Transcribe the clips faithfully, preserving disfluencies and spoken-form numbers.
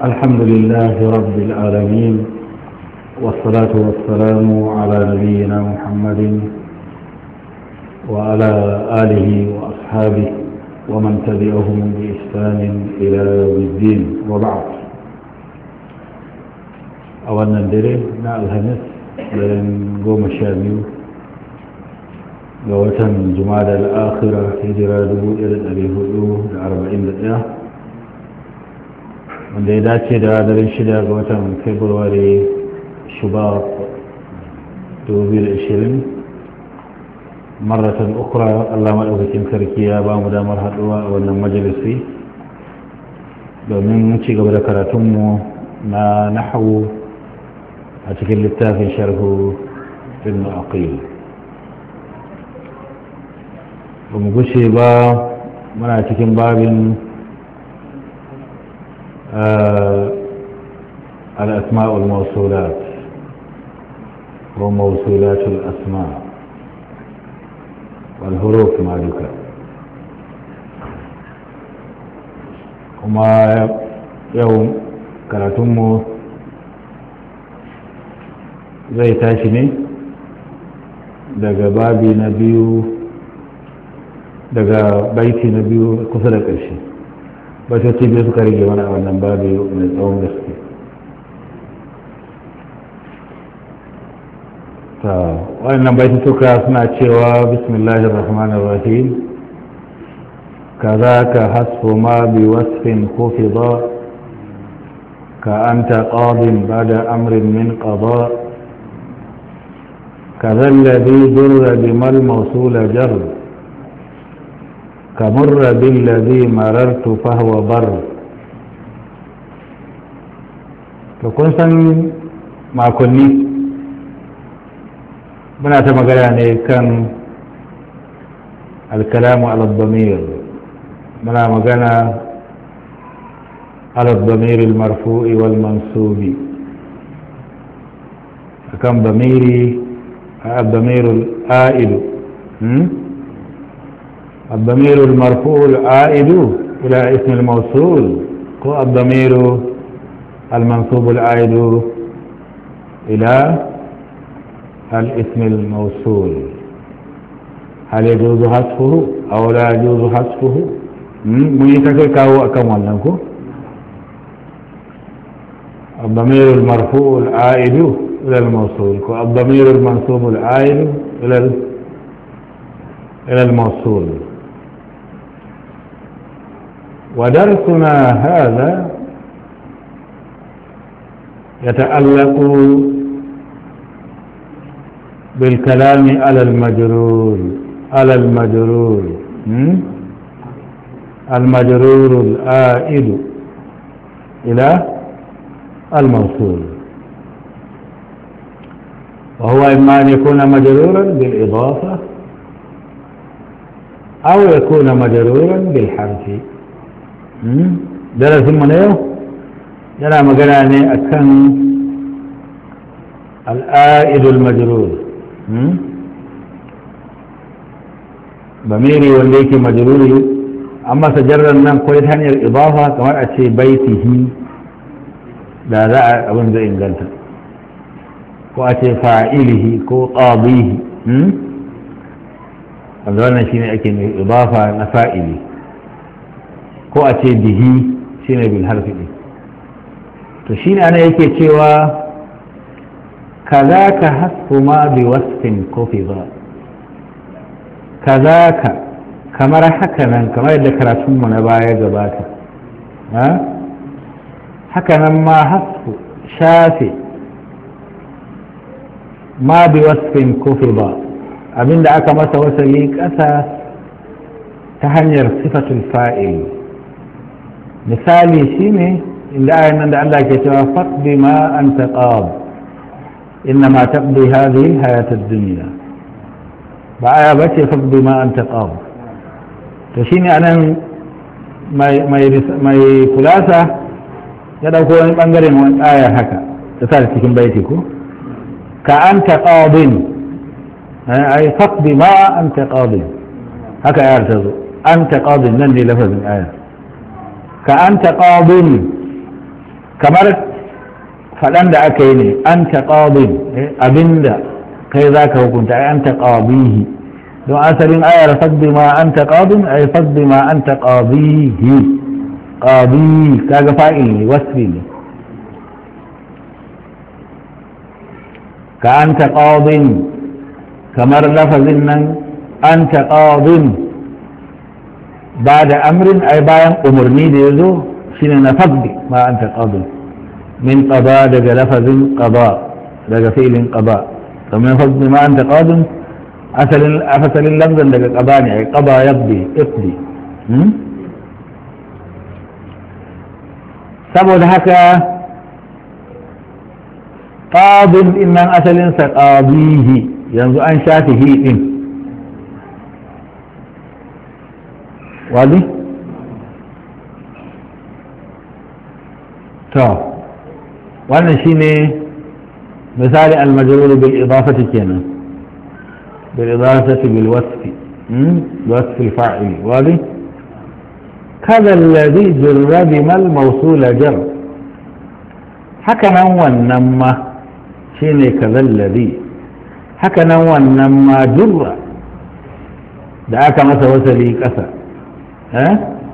الحمد لله رب العالمين والصلاة والسلام على نبينا محمد وعلى آله وأصحابه ومن تبعهم بإحسان إلى يوم الدين وبعد. أولا ندري نا الهمس لين قوم الشامي قوة جمادى الآخرة هجرة إلى الأبي هدو الأربعين دقيقة wanda ya dace da daren shida ga watan februari shubat dubu biyu da ashirin maratan ukura Allah maɗaukakin sarki ya ba mu damar haɗuwa a wannan majalisi domin ci gaba da karatunmu na nahawu a cikin littafin sharhu ibn aqil. ba mu gushe ba muna cikin babin آه الأسماء والموصولات وموصولات الأسماء والحروف ما ذكر وما يوم كراتمو زي تاشني daga babi na biyu daga baiti na biyu kusa da ƙarshe batoci biyu suka rige mana a wannan babu mai tsawon gaske. ta wannan baitutuka suna cewa bismillahir rahmanir rahim kazaka hasfu ma bi wasfin khufida ka anta qadin ba'da amrin min qada كذا الذي در بما الموصول جر كمر بالذي مررت فهو بر. فكون سن makonni muna ta magana ne kan alkalamu ala dhamir muna magana ala dhamir almarfu'i wal mansubi akan dhamiri الضمير العائد الضمير المرفوع العائد إلى اسم الموصول والضمير المنصوب العائد إلى الاسم الموصول هل يجوز حذفه أو لا يجوز حذفه؟ ميتكاو أكم ولنكو الضمير المرفوع العائد إلى الموصول والضمير المنصوب العائد إلى إلى الموصول. ودرسنا هذا يتعلق بالكلام على المجرور على المجرور المجرور العائد إلى الموصول، وهو إما أن يكون مجرورا بالإضافة أو يكون مجرورا بالحرف. درس من يوم يرى مقراني أكن الآئد المجرور ضميري وليك مجروري أما سجرنا من قويت هني الإضافة كما أتي بيته لا لا أبن ذا إنجلتا ko a ce fa'ilihi ko ƙadihi wanda wannan shi ne ake mai idafa na fa'ili ko a ce bihi shi ne bil harfi ɗin. to shi ne ana yake cewa ka za ka hasfu ma bi wasfin kofi ba ka za ka kamar haka nan kamar yadda karatunmu na baya gabata haka nan ma hasfu shafe ma bi wasfin kufiba abinda aka masa wasali ƙasa ta hanyar sifatul fa'il. misali shine inda ayan nan da Allah ke cewa faqdi ma anta qad innama taqdi hadhihi alhayat ad-dunya ba aya bace faqdi ma anta qad. to shine anan mai mai mai kulasa ya dauko wani bangaren wani aya haka ta sa cikin baiti ko كأنت قاض أي فقد ما أنت قاض هكا يرتضي أنت قاض لن لفظ الآية كأنت قاض kamar faɗan da aka yi ne an taƙaɗin abinda kai za ka hukunta ai an taƙaɗihi don asalin ayar faddi ma an taƙaɗin ai faddi ma an taƙaɗihi ƙaɗi kaga fa'il ne wasfi ne ka an taƙaɗin kamar lafazin nan an taƙaɗin ba da amrin ai bayan umarni da ya zo shine na faddi ma an taƙaɗin min ƙaba daga lafazin ƙaba daga filin ƙaba domin faddi ma an taƙaɗin asalin lafzan daga ƙaba ne ai ƙaba yabdi ifdi saboda haka ƙabin innan asalinsa ƙabihi yanzu an shafi hiɗin wadi? to wannan shine misali almajrur bil idafati kenan bil idafati bil wasfi wasf al fa'il wadi? كذا الذي جر بما الموصول جر هكذا ونما شيني كذا الذي هكذا ونما جر دعاك مسا وسلي كسا ها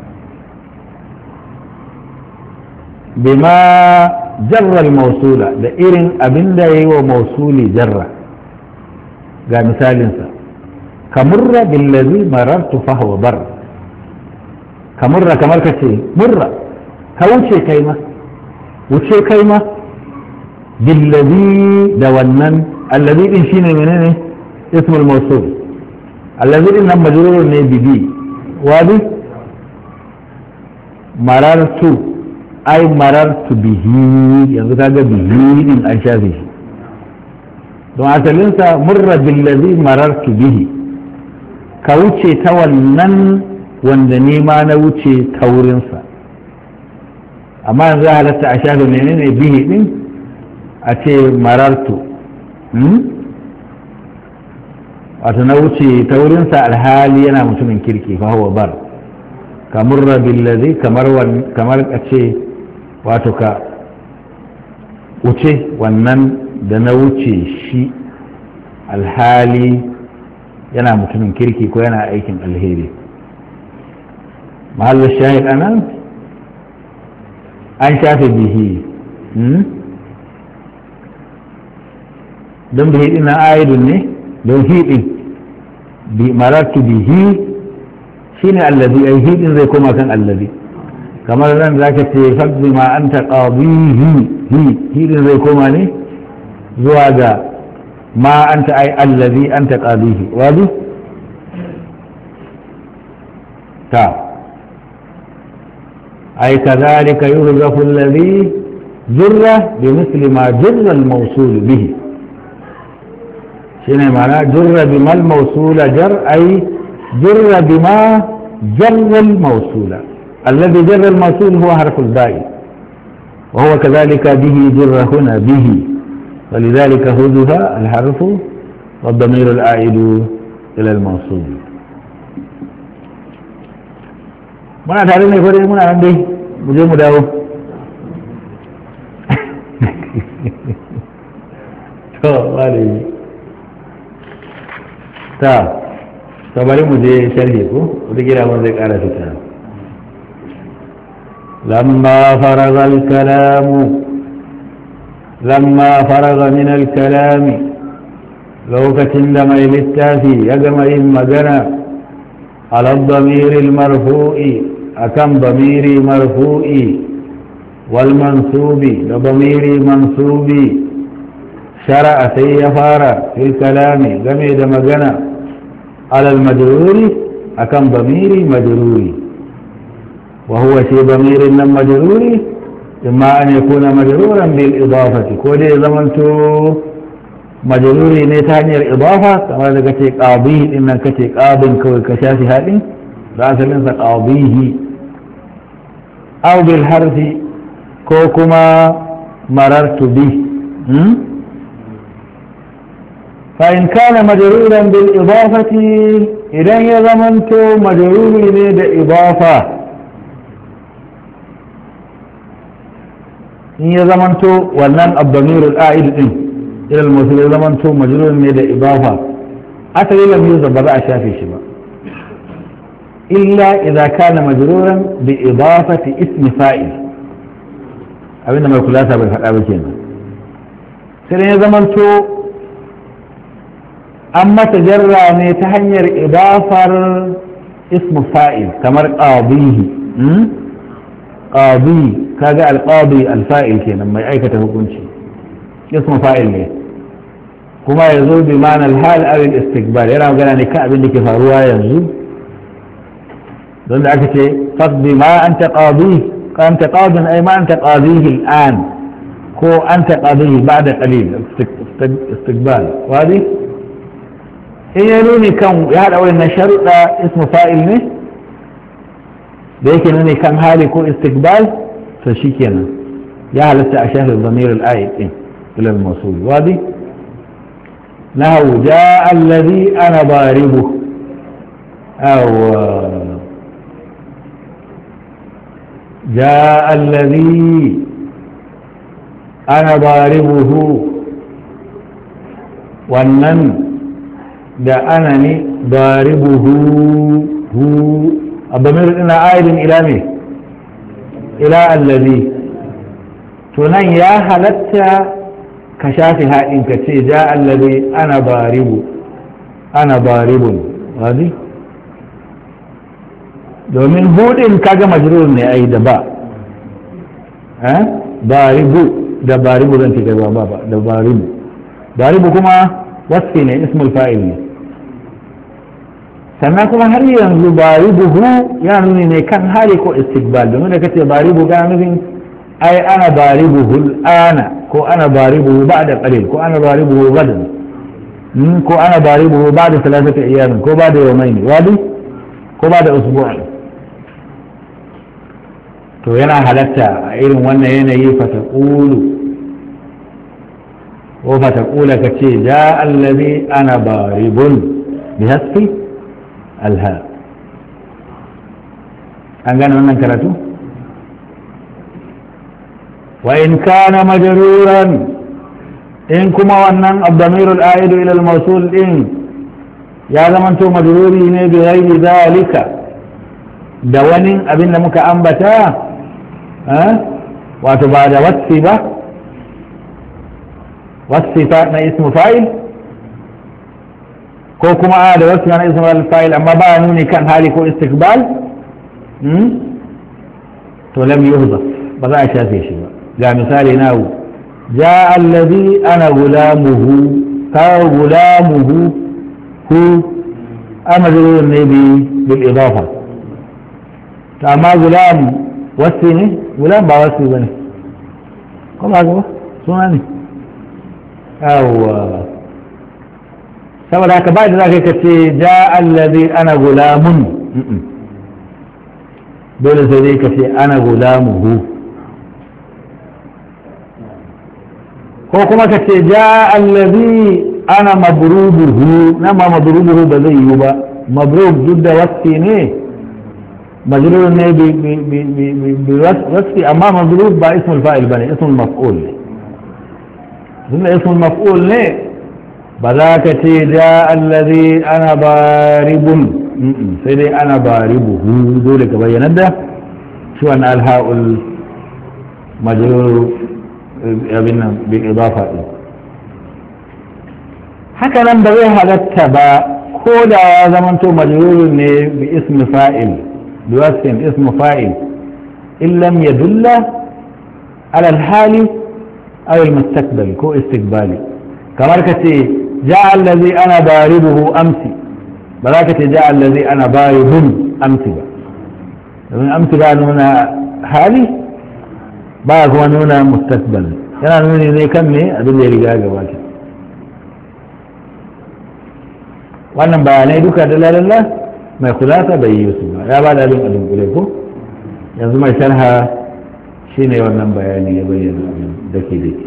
بما جر الموصول ده إرن أبن ده هو موصولي جر قال مثال انسا كمر بالذي مررت فهو بر كمرة كمر كتير مرة كوشي كيما وشي كيما بالذي دونن الذي انشين منين اسم الموصول الذي انما مجرور بدي وادي مررت اي مررت به يعني كذا به ان انشاء don asalinsa murra billazi marartu bihi ka wuce ta wannan wanda nema na wuce ta wurinsa amma yanzu halatta a shafi menene bihi din a ce marartu wato na wuce ta wurinsa alhali yana mutumin kirki fa huwa bar ka murra billazi kamar kamar a ce wato ka wuce wannan da na wuce shi alhali yana mutumin kirki ko yana aikin alheri محل الشاهد أنا أن شاف به دون به إنا آيد دون هيد مررت به شين الذي أي هيد زي كما كان الذي كما لن ذاك تفقد ما أنت قاضيه هي هيد زي كما ني زواجا ما أنت أي الذي أنت قاضيه واضح تا أي كذلك يرزق الذي جر بمثل ما جر الموصول به شنو معنى جر بما الموصول جر أي جر بما جر الموصول الذي جر الموصول هو حرف الباء وهو كذلك به جر هنا به ولذلك هذها الحرف والضمير العائد إلى الموصول muna tare ne ko dai muna nan dai mu je mu dawo to wale ta to bari mu je sharhi ko wata gida mun zai kara fita lamma faraga al-kalam lamma faraga min al-kalam lokacin da mai littafi ya gama yin magana ala ad-damir al-marfu'i أكم ضميري مرفوئي والمنصوبي لضميري منصوبي شرع سيفارة في الكلام جميد مجنى على المجرور أكم ضميري مجروري وهو شيء ضمير لم مجروري إما أن يكون مجرورا بالإضافة كودي زمنتو مجروري نتاني الإضافة كما ذكرت قاضيه إنك قاض كشاف هذه رأس الإنسان قاضيه أو بالحرف كوكما مررت به فإن كان مجرورا بالإضافة إذا يضمنت مجرور بإضافة in ya zamanto wannan abdamirul a'id din ila al-mawsul ya zamanto majrur ne da idafa asali lam yuzab ba za a shafe shi ba illa idza kana majruran bi idafati ismi fa'il abinda mai kulasa bai faɗa ba kenan sai ya zamanto an mata jarra ne ta hanyar idafar ismu fa'il kamar qadihi qadi kaga alqadi alfa'il kenan mai aikata hukunci ismu fa'il ne kuma yazo bi ma'ana alhal aw al-istiqbal yana magana ne kan abin da ke faruwa yanzu don da aka ce faqdi ma anta qadi anta qadin ay ma anta qadihi al'an ko anta qadihi ba'da qalil istiqbal wadi in ya nuni kan ya hada wannan sharuɗa ismu fa'il ne da yake nuni kan hali ko istiqbal to shikenan ya halatta a shahar zamir al-ayat din ila al-mawsul wadi nahu jaa alladhi ana baribu aw jaa alladhi ana baribuhu wannan da ana ne baribuhu hu الضمير إن عائد إلى مين إلى الذي تنين يا هلتا كشافها إن كتي جاء الذي أنا ضارب أنا ضارب هذه domin hudin kaga majrur ne ai da ba eh baribu da baribu zan ce ba ba da baribu baribu kuma wasfi ne ismul fa'il ne sannan kuma har yanzu baribuhu ya nuni ne kan hali ko istiqbal domin da kace baribu ga nufin ai ana baribuhu ana ko ana baribuhu ba'da qalil ko ana baribuhu gadan ko ana baribuhu ba'da thalathati ayyam ko ba'da yawmayn wadi ko ba'da usbu'in to yana halatta a irin wannan yanayi fa taqulu ko fa taqula kace ja allazi ana baribun bihasfi alha an gane wannan karatu wa in kana majruran in kuma wannan abdamir al-aid ila al-mawsul din ya zamanto majruri ne bi ghairi zalika da wani abin da muka ambata wato ba da wasfi ba wasfi na ismu fa'il ko kuma a da wasu yana ismul fa'il amma ba nuni kan hali ko istiqbal to lam yuhdaf ba za a shafe shi ba ga misali nawo jaa alladhi ana gulamuhu ka gulamuhu hu amrun ne bi bil idafa amma gulam wasi ne gulam ba wasi bane kuma ga suna ne awwa saboda haka ba da za ka ce ja allazi ana gulamun dole sai dai ka ce ana gulamuhu ko kuma ka ce ja allazi ana mabrubuhu na ma mabrubuhu ba zai yi ba mabrub duk da wasfi ne majrur ne bi wasfi amma mabrub ba ismul fa'il bane ismul maf'ul ne duk ismul maf'ul ne ba za ka ce ja allazi ana baribun sai dai ana baribuhu dole ka bayyana da shi wannan alha'ul majrur abin nan bi idafa din haka nan ba zai halatta ba ko da ya zamanto majrur ne bi ismi fa'il bi wasfin ismu fa'il in lam yadulla ala alhali aw almustaqbal ko istiqbali kamar ka ce جاء الذي أنا باربه أمسي بلاكة جاء الذي أنا بارب أمسي من أمسي بقى نونا حالي بقى هو نونا مستقبل yana nuni ne kan me abin da ya riga gabata wannan bayanai duka da lalala mai kulasa bai yi su ba ya ba da abin a dunkule ko yanzu mai sharha shine wannan bayani ya bayyana da ke da ke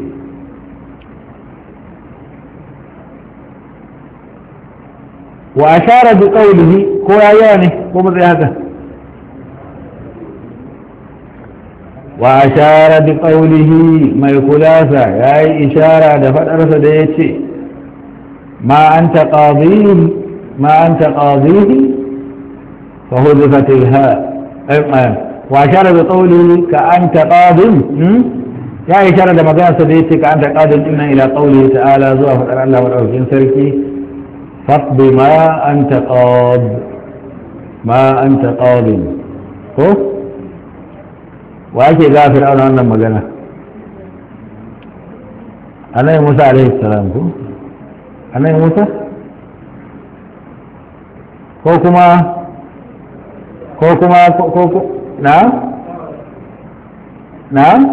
wa ashara bi qawlihi ko ya yi ne ko ba zai haka وأشار بقوله ما الخلاصة يا إشارة دفتر سديتي ما أنت قاضيه ما أنت قاضيه فهذفت الهاء وأشار بقوله كأنت قاض يا إشارة دفتر سديتي كأنت قاض إن إلى قوله تعالى زوى فتر الله والعوفين سركي فاقض ما أنت قاض ما أنت قاض هو وأكي غافر أولا أولا مجانا أنا موسى عليه السلام كو أنا موسى كوكما كوكما كوكو نعم نعم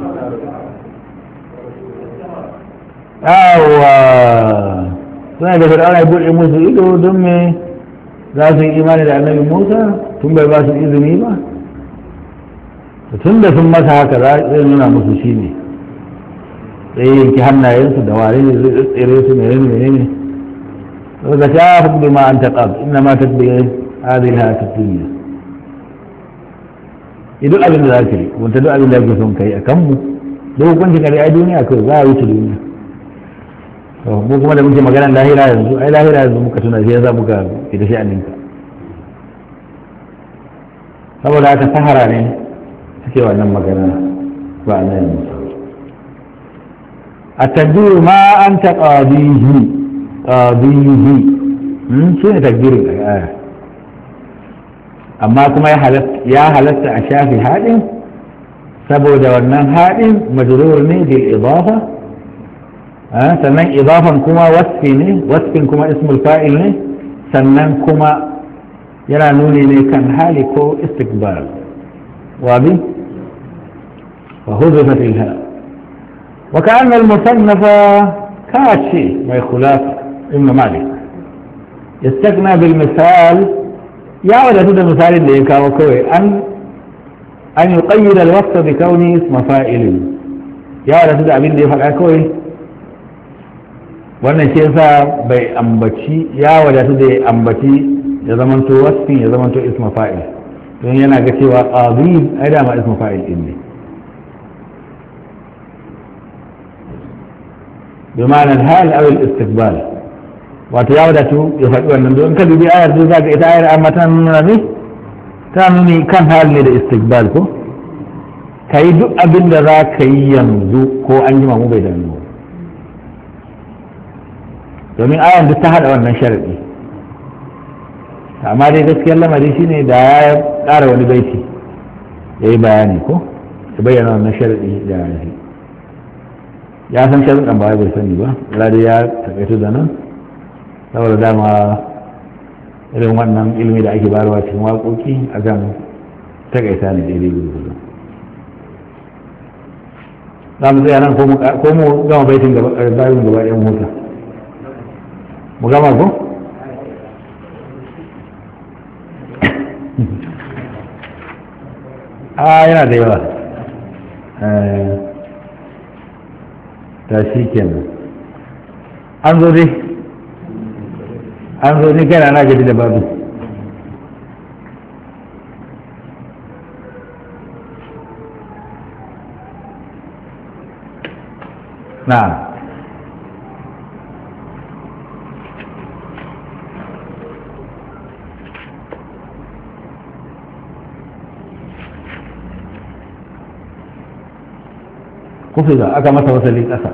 أوه suna da fir'auna ya buɗe musu ido don me za su yi imani da annabi musa tun bai ba su izini ba tun da sun masa haka zai nuna musu shi ne sai yanki hannayensu da ware ne zai tsere su mai yin mene ne daga ta hudu ma an taƙab ina ma tabbiye hadin ha ta duniya duk abin da za ka yi wanta duk abin da ake son kai a kanmu duk hukuncin kare ai duniya kawai za a wuce duniya mu kuma da muke maganar lahira yanzu ai lahira yanzu muka tuna sai yasa muka fita shi anninka saboda haka sahara ne suke wannan magana ba a nan a tajbiru ma an ta qadihi qadihi shi ne takbirin aya amma kuma ya halatta a shafi haɗin saboda wannan haɗin majrur ne bil idafa sannan idafan kuma wasfi ne wasfin kuma ismul fa'il ne sannan kuma yana nuni ne kan hali ko istiqbal wabi wa huzufat ilha wa ka'anna al-musannafa kashi mai khulaf ibn malik yastakna bil misal ya wadatu da misalin da ya kawo kawai an an yuqayyid al-wasf bi kauni ism fa'il ya wadatu da abin da ya faɗa kawai wannan shi yasa bai ambaci ya wadatu da ya ambaci ya zamanto wasfin ya zamanto isma fa'il don yana ga cewa qadi ai da ma isma fa'il din ne bi ma'ana al-hal aw al-istiqbal wato ya wadatu ya faɗi wannan don ka dubi ayar da zaka ita ayar amma ta nuna ne ta nuni kan hal ne da istiqbal ko kai duk abin da za ka yi yanzu ko an jima mu bai da nuna domin ayan duk ta hada wannan sharadi amma dai gaskiyar lamari shine da ya ƙara wani baiti ya yi bayani ko ya bayyana wannan sharadi da shi ya san sharuɗan ba bai sani ba dai ya taƙaito da nan saboda dama irin wannan ilimi da ake bayarwa cikin waƙoƙi a kan taƙaita ne daidai gurgudu za mu tsaya nan ko mu gama baitin bayan gaba ɗayan mota mu gama ko? a yana da yawa ta shi kenan an zo dai an zo dai kai na gaji da babu na kufiza aka masa wasali ƙasa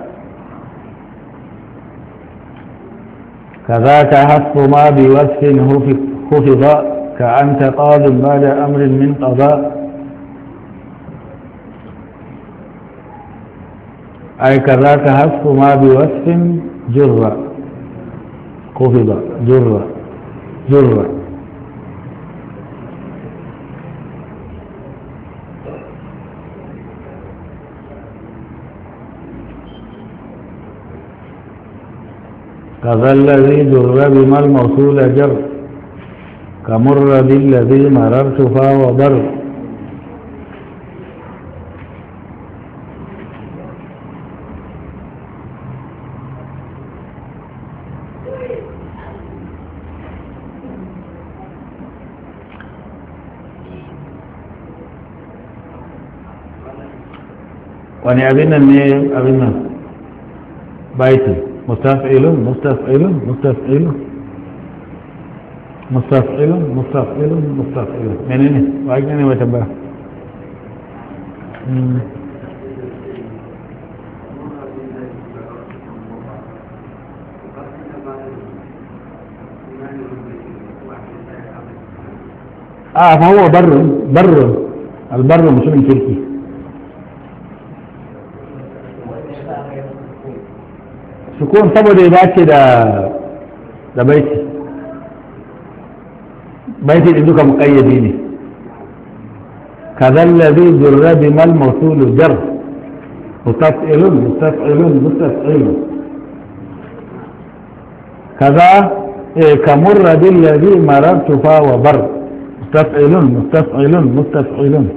كذاك حسب ما بوصف خفض كأنت قاض بعد أمر من قضاء أي كذاك حسب ما بوصف جر خفض جر جر كذا الذي جر بما الموصول جر كمر بالذي مررت فاوضر wani abin nan ne abin nan baiti mustaf'ilun mustaf'ilun mustaf'ilun mustaf'ilun mustaf'ilun mustaf'ilun menene wa ne wata ba اه فهو بر بر البر مش من تركي سكون saboda ya dace da da baiti baiti din duka muqayyadi ne kadhal ladhi jurra bimal mawsul jar mustaf'ilun mustaf'ilun mustaf'ilun kaza kamurra bil ladhi marartu fa wa bar مستفعلون مستفعلون مستفعلون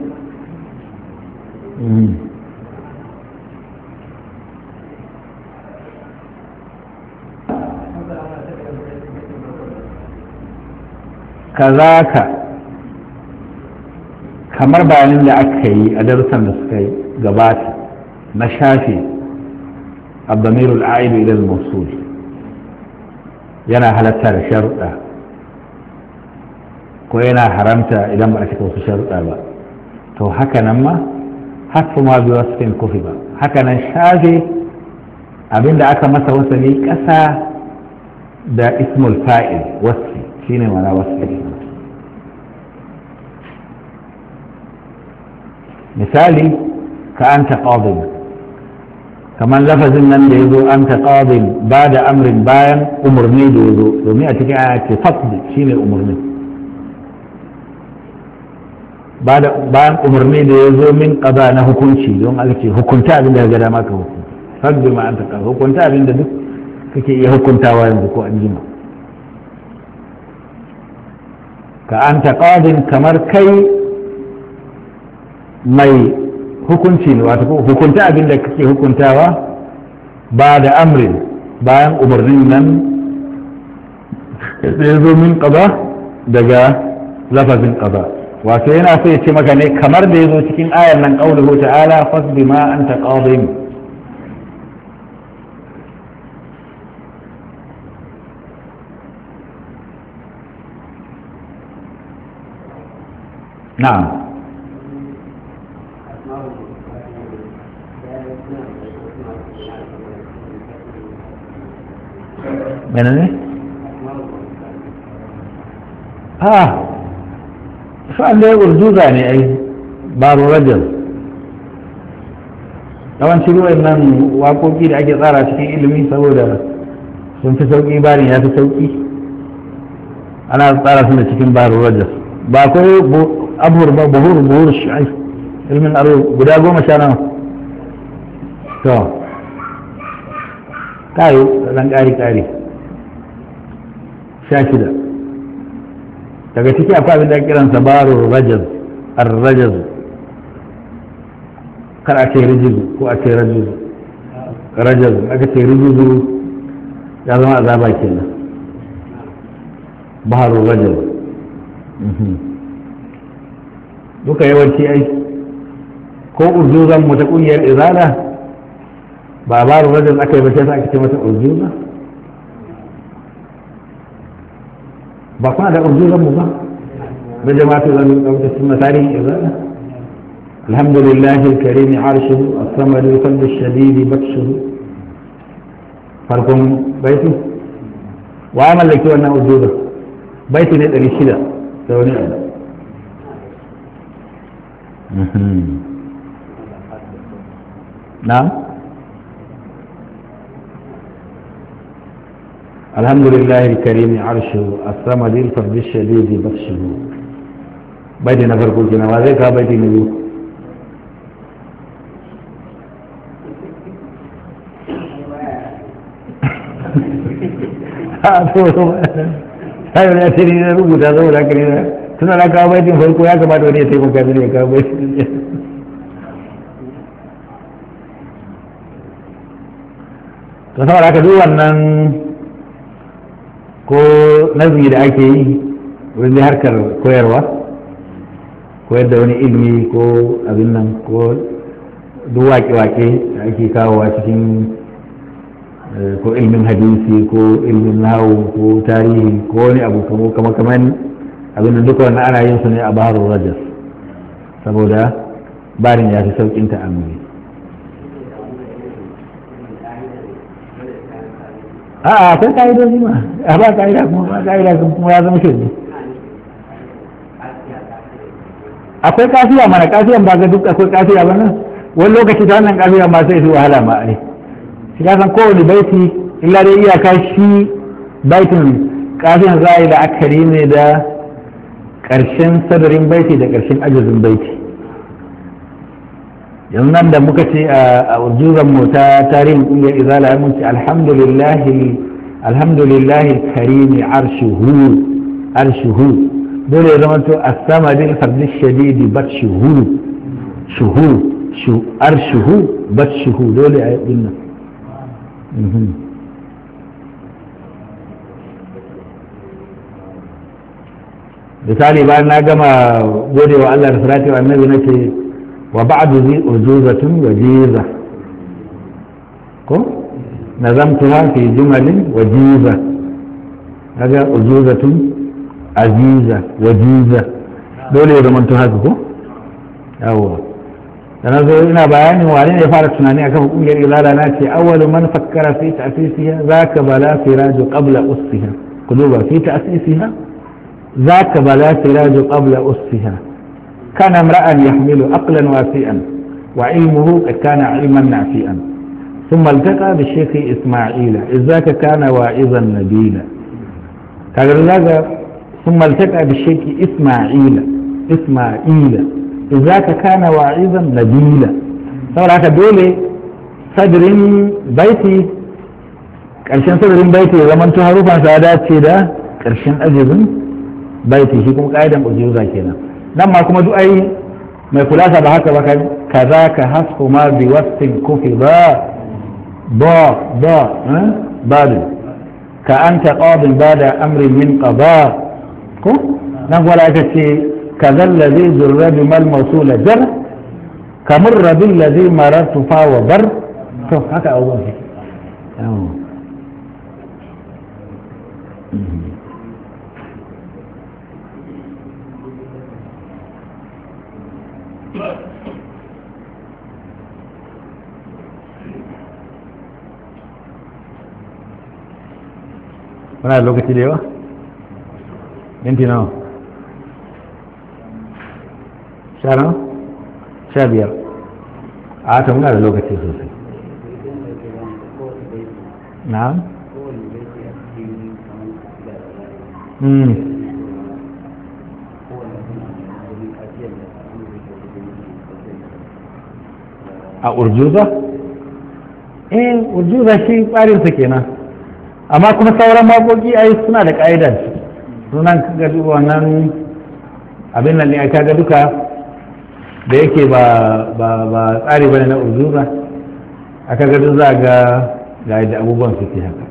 كذاك kamar bayanin da aka yi a darussan da suka yi gabata na shafi abdamirul a'idu ila al-mawsul yana halatta da sharuɗa ko yana haramta idan ba a cika wasu sharuɗa ba to haka nan ma hasfu ma biyu wasu fin kofi ba haka nan shafe abinda aka masa wasali ƙasa da ismul fa'il wasfi shine mana wasfi misali ka anta qadin kamar lafazin nan da ya zo anta qadin ba da amrin bayan umarni da ya zo domin a cikin aya ce fasdi shine umarni bayan umarni da ya zo min ƙaza na hukunci don alke hukunta abin da ya gada maka hukunta sabbi ma an ta ƙasa hukunta abin da duk kake iya hukuntawa yanzu ko an jima ka an ta ƙadin kamar kai mai hukunci ne wata hukunta abin da kake hukuntawa ba da amrin bayan umarnin nan da ya zo min ƙaza daga lafazin ƙaza wato yana so ya ce maka ne kamar da ya zo cikin ayar nan ƙaunuhu ta'ala fasbi ma anta qadin na'am menene ah sa'an da ya urduza ne ai baro rajal yawanci ruwan nan waƙoƙi da ake tsara cikin ilimi saboda sun fi sauƙi barin ya fi sauƙi ana tsara su da cikin baro rajal ba akwai abubuwar ba buhur buhur shi'ai ilmin aro guda goma sha nawa to kayo da ɗan ƙari ƙari sha shida daga ciki akwai abin da kiransa baro rajaz ar-rajaz kar a ce rijizu ko a ce rajizu rajaz aka ce rijizu ya zama azaba kenan baro rajaz duka yawanci ai ko urzuzan mu ta kungiyar izala ba baro rajaz aka yi ba sai aka ce mata urzuza ba kuna da urzuzan mu ba da jama'atu zan dauka sunna tarihi izala alhamdulillah alkarim arshuhu as-samad al-qalb ash-shadid batshuhu farkon baiti wa mallaki wannan urzuza baiti ne ɗari shida da wani abu na'am الحمد لله الكريم عرشه الصمد الفرد الشديد بطشه بيتي نفر كل جنا وذيك بيتي نبي هاي ولا تري نروح هذا ولا كذا تنا لا كاب بيتي فوق كويا كمان ودي تيمو كذي كاب بيتي تنا لا كذا wannan ko nazari da ake yi wurin da harkar koyarwa koyar da wani ilmi ko abin nan ko duk waƙe-waƙe da ake kawowa cikin ko ilmin hadisi ko ilmin nahawu ko tarihi ko wani abu kama kamar abin da duka wannan ana yin su ne a baharul rajas saboda barin ya fi saukin ta'amuli. a'a akwai ka'idoji ma a ba ka'ida kuma ba ka'ida kuma ya zama shirme. akwai kafiya mana kafiyan ba ga duk akwai kafiya ba nan wani lokaci ta wannan kafiyan ba sai su wahala ma ai shi ka san kowane baiti illa dai iyaka shi baitin kafiyan za a yi da akari ne da ƙarshen sadarin baiti da ƙarshen ajazin baiti yanzu nan da muka ce a urjuzan mu ta tarihin ƙungiyar izala mun ce alhamdulillahi alhamdulillahi karimi arshuhu arshuhu dole ya zama to as-sama bil fardi shadidi batshuhu shuhu shu arshuhu batshuhu dole a yi nan misali bayan na gama gode wa Allah da salati wa annabi nace wa ba'du zi urjuzatun wajiza ko nazamtuha fi jumalin wajiza kaga urjuzatun aziza wajiza dole ya zama haka ko yawa da na zo ina bayanin wane ne ya fara tunani akan kungiyar izala na ce awwalu man fakkara fi ta'sisiha zaka bala siraju qabla ussiha kuluba fi ta'sisiha zaka bala siraju qabla ussiha kana imra'an yahmilu aqlan wasi'an wa ilmuhu qad kana ilman nafi'an ثم التقى بالشيخ إسماعيل إذاك كان واعظا نبيلا كذا ثم التقى بالشيخ إسماعيل إسماعيل إذاك كان واعظا نبيلا saboda haka dole sadirin baiti ƙarshen sadirin baiti ya zama tun harufan sa dace da ƙarshen ajibin baiti shi kuma ƙa'idan ujuza kenan nan ma kuma du'ai mai kulasa ba haka ba kaza ka hasku ma bi wasfin kufi ba ba ba badu ka anta qadin bada amrin min qada ko nan wala aka ce kaza allazi zurra bi mal mawsula jar kamar rabil ladhi marartu fa wa bar to haka abubuwan shi muna da lokaci da yawa? minti nawa? sha nawa? sha biyar a ta muna da lokaci sosai na? hmm a urjuza? eh urjuza shi tsarinsa kenan amma kuma sauran makoki ai suna da ƙa'idar sunan ga wannan abin nan ne aka ga duka da yake ba ba tsari bane na urjuza aka ga duk za ga ga yadda abubuwan su ke haka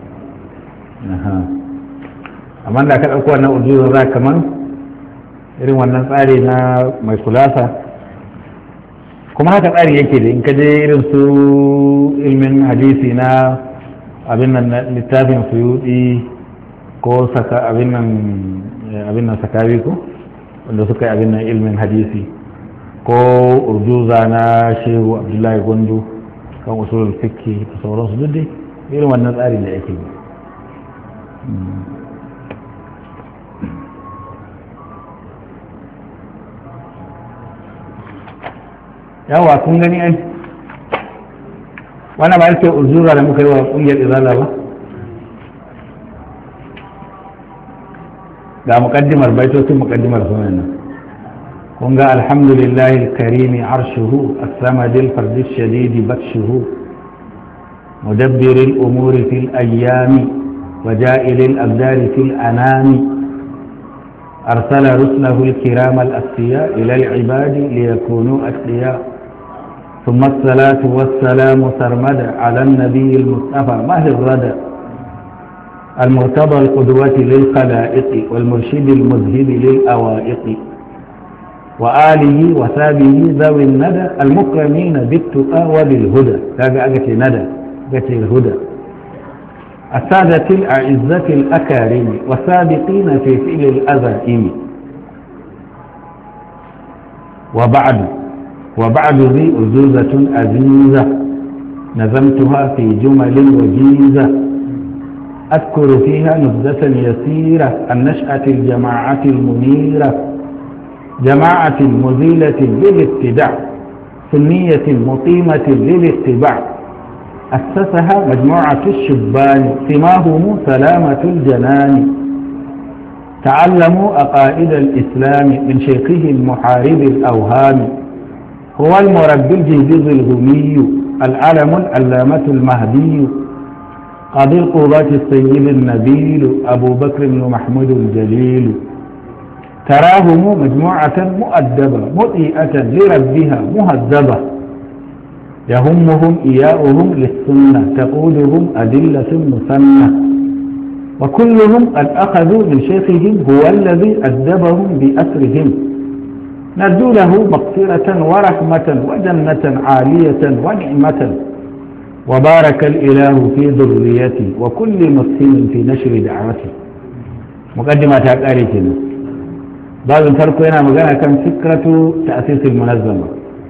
amma da aka ɗauko wannan urjuza za kaman irin wannan tsari na mai kulasa kuma haka tsari yake da in ka je irin su ilmin hadisi na abin nan littafin suyudi ko saka abin nan abin nan sakawi ko wanda suka yi abin nan ilmin hadisi ko urjuza na shehu abdullahi gondo kan usulul fiqh da sauransu duk dai irin wannan tsari da yake yawa kun gani ai wannan ba yake urjuza da muka yi wa kungiyar izala ba ga muqaddimar baitocin muqaddimar sunan nan kun ga alhamdulillahi alkarimi arshuhu as-samad al-fard ash-shadid batshuhu mudabbir al-umur fi al-ayyam وجائل الأبدال في الأنام أرسل رسله الكرام الأسفياء إلى العباد ليكونوا أتقياء ثم الصلاة والسلام سرمدا على النبي المصطفى مهل الردى المرتضى القدوة للخلائق والمرشد المذهب للأوائق وآله وصحبه ذوي الندى المكرمين بالتقى وبالهدى هذا أجت ندى أجت الهدى السادة الأعزة الأكارم والسابقين في فعل الأذائم وبعد وبعد ذي أزوزة عزيزة نظمتها في جمل وجيزة أذكر فيها نبذة يسيرة النشأة الجماعة المنيرة جماعة مزيلة للابتداع سنية مقيمة للاتباع أسسها مجموعة الشبان سماهم سلامة الجنان تعلموا أقائد الإسلام من شيخه المحارب الأوهام هو المربي الجهبذ الغمي العلم العلامة المهدي قاضي القضاة السيد النبيل أبو بكر بن محمود الجليل تراهم مجموعة مؤدبة مطيئة لربها مهذبة يهمهم إياؤهم للسنة تقودهم أدلة مسنة وكلهم قد أخذوا من شيخهم هو الذي أدبهم بأسرهم نرجو له مغفرة ورحمة وجنة عالية ونعمة وبارك الإله في ذريتي وكل مسلم في نشر دعوته مقدمة تقاريتنا بعض الفرق هنا مجانا كان فكرة تأسيس المنظمة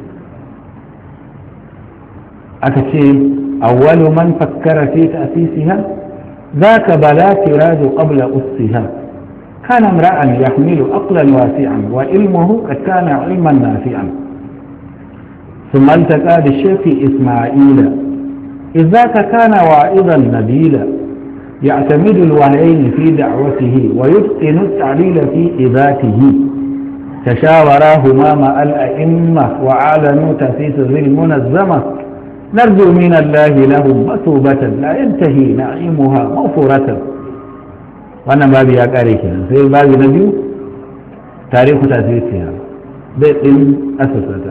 أكتشف أول من فكر في تأسيسها ذاك بلا تراد قبل أسها كان امرأ يحمل عقلا واسعا وعلمه قد كان علما نافعا ثم التقى بالشيخ إسماعيل إذ ذاك كان واعظا نبيلا يعتمد الوهيين في دعوته ويتقن التعليل في إذاته تشاوراهما مع الأئمة وأعلنوا تأسيس ذي المنظمة نرجو من الله لهم مثوبة لا ينتهي نعيمها مغفورة وانا بابي يا كاريكنا في بابي نبي تاريخ تأسيسها بيت أسسة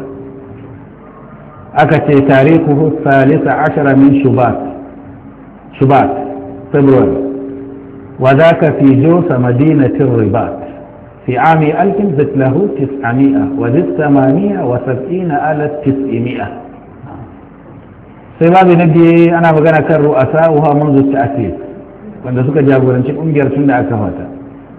أكتي تاريخه الثالث عشر من شباط شباط فبراير وذاك في جوس مدينة الرباط في عام ألف زد له تسعمائة وزد ثمانية وسبعين آلة تسعمائة sai babu na biye ana magana kan ru'asa'uha منذ التأسيس wanda suka jagoranci kungiyar tun da aka fata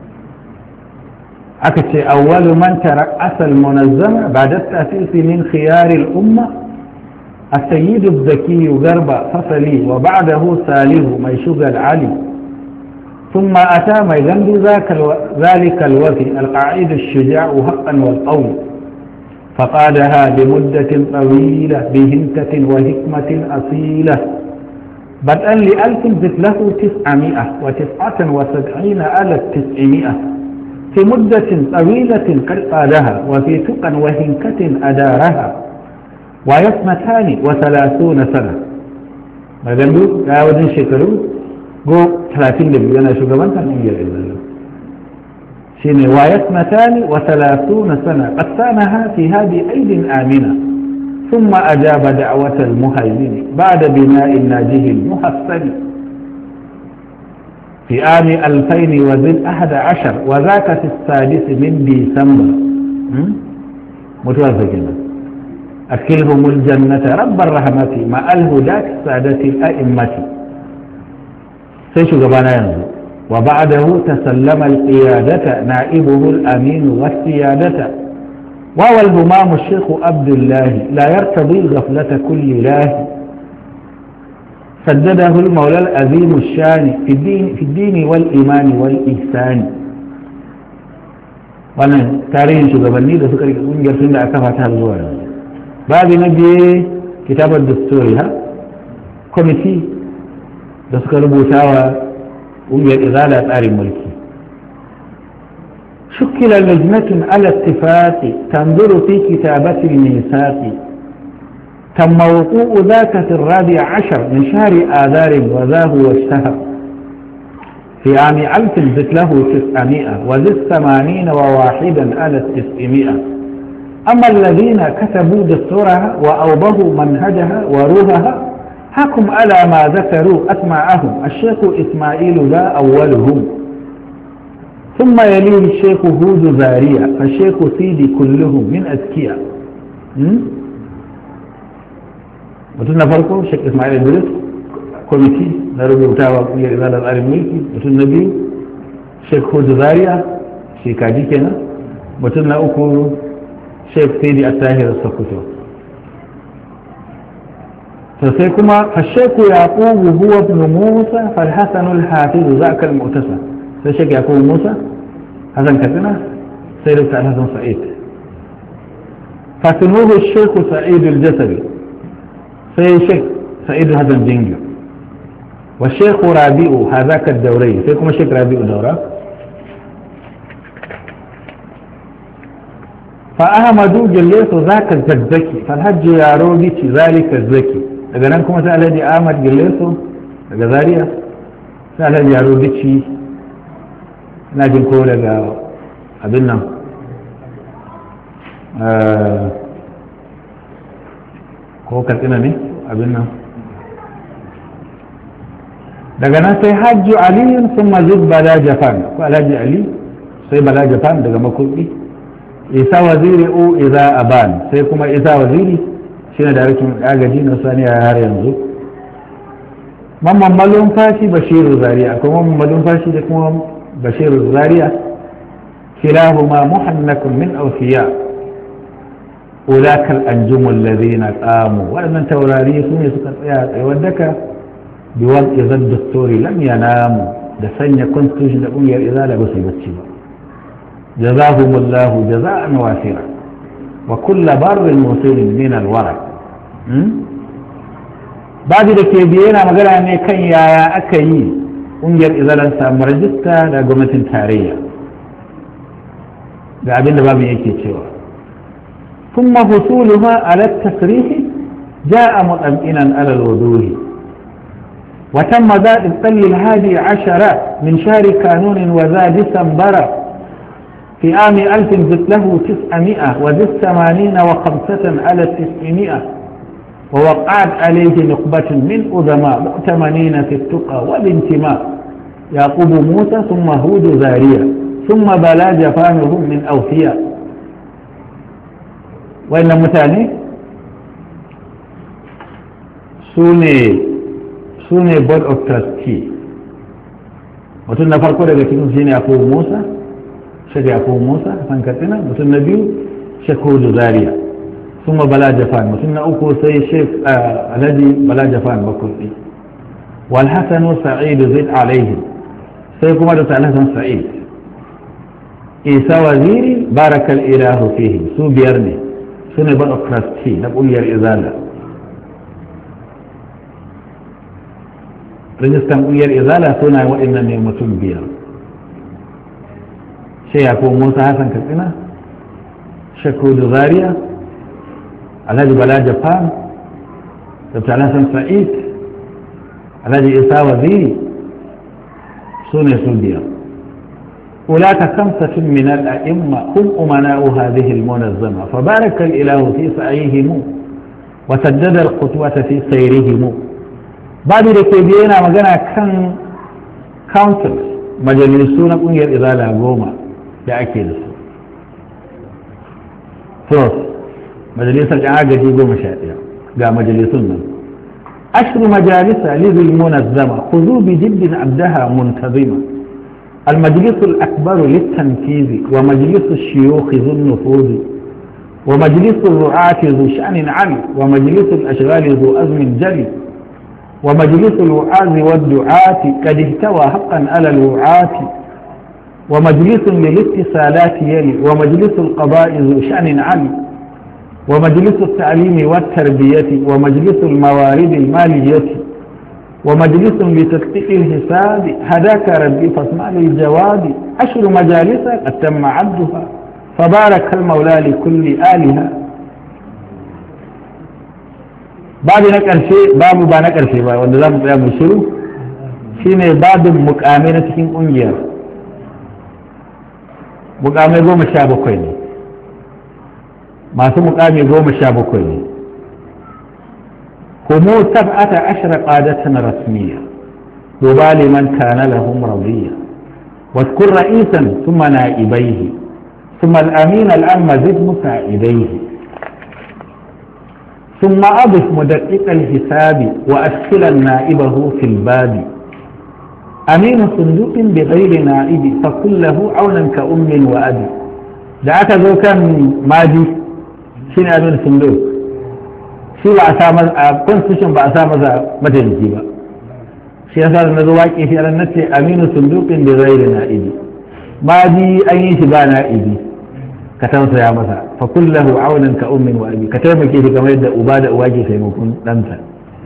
aka ce awwalu man tara'asa al-munazzama ba'da at-ta'sis min khiyar al-umma السيد الذكي غرب فصلي وبعده صالح ميشوغ العلي ثم أتى ميغند ذلك الوفي القاعد الشجاع حقا والقول فقادها لمدة طويلة بهمة وحكمة أصيلة بدءا لألف زد له تسعمائة وتسعة وسبعين على التسعمائة في مدة طويلة قد قادها وفي تقى وهنكة أدارها ويسمتان وثلاثون سنة ماذا يا وجن شكروا جو ثلاثين دبي أنا شو كمان كان يجي شيني ويسمتان وثلاثون سنة قد سانها في هذه أيد آمنة ثم أجاب دعوة المهيمن بعد بناء الناجه المحسن في عام ألفين وزد أحد عشر وذاك في السادس من ديسمبر متوافقين أكلهم الجنة رب الرحمة مع الهداة سادة الأئمة سيشو قبانا ينزل وبعده تسلم القيادة نائبه الأمين والسيادة وهو الهمام الشيخ عبد الله لا يرتضي غفلة كل الله سدده المولى العظيم الشان في الدين, في الدين والإيمان والإحسان وانا تاريخ شو قبلني ده سكري ونجر سنة أكفتها الزوار باب نبي كتاب الدستور ها كوميتي ده سكر بوتاوى ونجر إغالة آري ملكي شكل لجنة على اتفاق تنظر في كتابة الميثاق تم وقوع ذاك في الرابع عشر من شهر آذار وذا هو اشتهر في عام ألف زد له تسعمائة وزد ثمانين وواحدا على التسعمائة أما الذين كتبوا دستورها وأوضحوا منهجها وروحها حكم على ما ذكروا أسماءهم الشيخ إسماعيل ذا أولهم ثم يليه الشيخ هود زاريا فالشيخ سيدي كلهم من أذكياء mutum na farko Sheikh Ismail Idris kwamiti na rubutawa kungiyar izalar tsarin mulki. Mutum na biyu Sheikh Hudu Zaria shi kaji kenan. Mutum na uku Sheikh Sidi Attahir Sokoto. to sai kuma fasheku yaqubu huwa ibn Musa fal Hasan al Hafiz zaka al Mu'tasa sai Sheikh Yaqubu Musa Hasan Katsina sai Dr. Hasan Sa'id فاسموه الشيخ سعيد الجسري سي شيخ سعيد هذا الجنجو والشيخ رابيع هذاك الدوري سيكون الشيخ رابيع دورة فأحمد جليس ذاك الزكي فالحج يارودي ذلك الزكي إذا نكم سأل هذه أحمد جليس غزالية سأل هذه يارودي ناجم كولا أبنى ko katsina ne abin nan daga nan sai hajju aliyun sun mazid bala japan ko alhaji ali sai bala japan daga makulki isa waziri o iza aban sai kuma isa waziri shi ne da rikin agaji na saniya har yanzu mamman malum fashi bashiru zaria akwai mamman malum fashi da kuma bashiru zaria kilahuma muhannakun min awfiya أولاك الأنجم الذين قاموا ولمن توراري سوني سكرت ودك بوضع ذا الدكتور لم يناموا دسنيا كنت تجدقون يا إذا لبسي بتشبا جزاهم الله جزاء وافرا وكل بر موصول من الورق بعد ذلك بينا مقال أن كان يا أكيي أنجر إذا لنسى مرجستا لقومة تارية لأبين لبابي يكي تشبا ثم فصولها على التصريح جاء مطمئنا على الوضوح وتم ذا الطل الهادي عشر من شهر كانون وذا ديسمبر في عام ألف زد له تسعمائة وزد ثمانين وخمسة على التسعمائة ووقعت عليه نقبة من أذماء مؤتمنين في التقى والانتماء يعقوب موسى ثم هود زاريا ثم بلا جفانهم من أوفياء وإن متاني سوني سوني بورد اوف تراستي mutum na farko daga cikin shi ne Yakubu Musa Sheikh Yakubu Musa san Katsina mutum na biyu Sheikh Hudu Zaria kuma Bala Jafan mutum na uku sai Sheikh Alhaji Bala Jafan Bakurdi wal Hasan Sa'id Zaid alaihi sai kuma da Hasan Sa'id Isa Waziri barakal ilahu fihi su biyar ne sune ban of trustee na ƙungiyar izala rajistan ƙungiyar izala suna waɗannan ne mutum biyar shi ya ko Musa Hassan Katsina Shekku Zaria Alhaji Bala Japan Dr. Hassan Sa'id Alhaji Isa Waziri sune su biyar أولاك خمسة من الأئمة هم أمناء هذه المنظمة فبارك الإله في سعيهم وسدد الخطوة في سيرهم بعد ذلك بينا مجانا كان كونسل مجلسون قنير إذالة قوما لأكيد ثلاث مجلس الجعاقة دي قوم شائعة قام مجلسون أشر مجالس لذي المنظمة خذوا بجد عبدها منتظمة المجلس الأكبر للتنفيذ ومجلس الشيوخ ذو النفوذ ومجلس الرعاة ذو شأن علي ومجلس الأشغال ذو أزم جلي ومجلس الوعاظ والدعاة قد اهتوى حقا على الوعاة ومجلس للاتصالات يلي ومجلس القضاء ذو شأن علي ومجلس التعليم والتربية ومجلس الموارد المالية ومجلس لتدقيق الحساب هداك ربي فاسمع للجواب عشر مجالس قد تم عدها فبارك المولى لكل آلها بعد نكر شيء باب با نكر شيء وان ذا مطيع مشروع شيني باب مقامين تكين انجير مقامي قوم الشابكوين ما سو مقامي قوم الشابكوين هم سبعة عشر قادة رسمية وبال من كان لهم رضية واذكر رئيسا ثم نائبيه ثم الأمين الأم زد مساعديه ثم أضف مدقق الحساب وأدخلا نائبه في الباب أمين صندوق بغير نائب فقل له عونا كأم وأبي da aka zo kan maji shi ne amin sundu shi ba a sa a constitution ba a sa maza mataimaki ba shi yasa da na zo waƙe shi ran nace aminu sunduqin da zai da na'ibi maji an yi shi ba na'ibi ka tausaya masa fa kullahu aunan ka ummin wa abi ka taimake shi kamar yadda uba da uwa ke taimakon ɗansa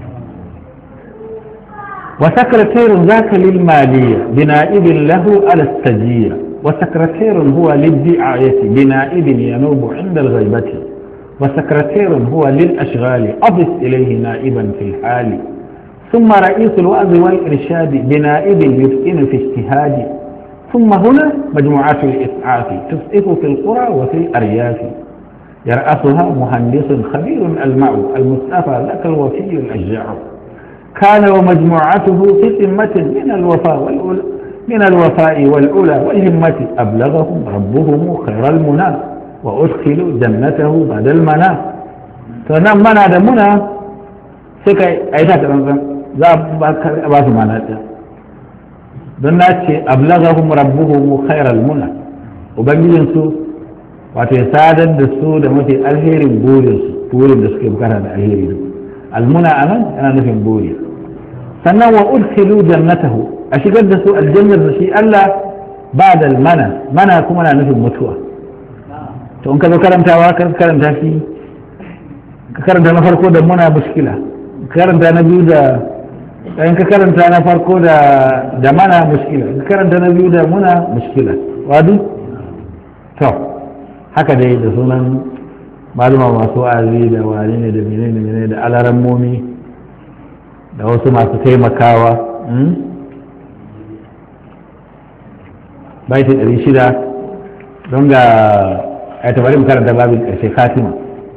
wa sakratayru zaka lil maliyya bi na'ibin lahu ala stajiyya وسكرتير هو للدعاية بنائب ينوب عند الغيبة وسكرتير هو للأشغال أضف إليه نائبا في الحال ثم رئيس الوعظ والإرشاد بنائب يتقن في اجتهاد ثم هنا مجموعات الإسعاف تسعف في القرى وفي الأرياف يرأسها مهندس خبير ألمع المصطفى ذاك الوفي الأشجع كان ومجموعته في قمة من الوفاء والأولى من الوفاء والعلا والهمة أبلغهم ربهم خير المنى وأدخلوا جنته بعد المنى فنام منى ده منى سكا أيضا ذا أباس منى دونات أبلغهم ربهم خير المنى وبنجين سو وتساعد الدسو ده متي الهير بولس بولس دسكي بكرة الهير المنى أنا أنا نفهم بولس سنة وأدخلوا جنته a shigar da su aljannar da shi Allah ba da mana mana kuma na nufin mutuwa to in ka zo karantawa ka karanta shi ka karanta na farko da muna mushkila ka karanta na biyu da in ka karanta na farko da da mana mushkila ka karanta na biyu da muna mushkila wadu to haka dai da sunan maluma masu wa'azi da wani ne da menene ne da alarammomi da wasu masu taimakawa baiti ɗari shida don ga a tabari mu karanta babin ƙarshe katima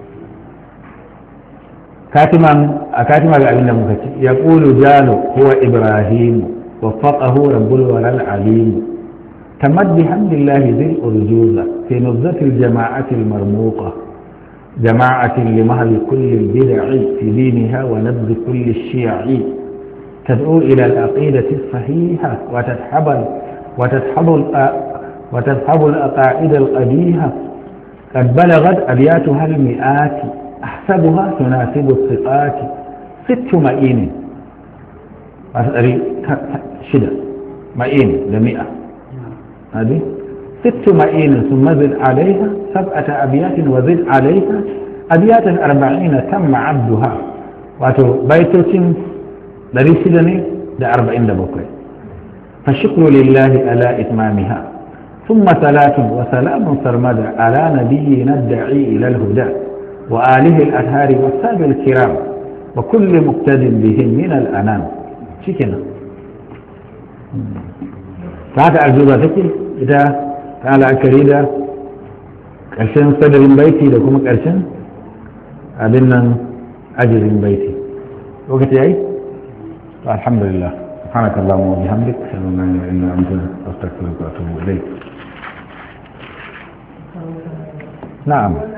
katiman a katima ga abin da muka ci ya ƙulu jalo huwa ibrahimu waffaqahu rabbul waral alimu tamad bihamdillahi zil urjuza fi nuzzatil jama'atil marmuqa jama'atin limahli kulli bid'i fi diniha wa nabd kulli shi'i tad'u ila al-aqidati as-sahiha wa tadhhabal وتسحب وتسحب الأقاعد القبيحة قد بلغت أبياتها المئات أحسبها تناسب الثقات ست مئين شدة مئين لمئة هذه ست مئين ثم زد عليها سبعة أبيات وزد عليها أبيات أربعين تم عبدها واتو بيتوتين لريسلني ده أربعين دبوكي فالشكر لله على إتمامها ثم صلاة وسلام سرمدا على نبينا الداعي إلى الهدى وآله الأطهار والسادة الكرام وكل مقتد بهم من الأنام شكنا فهذا أرجوبة تكي إذا تعالى أكريدا كرشن صدر بيتي لكم كرشن أبنا أجر بيتي وقت أي الحمد لله سبحانك اللهم وبحمدك أشهد أن لا إله إلا أنت أستغفرك وأتوب إليك. نعم.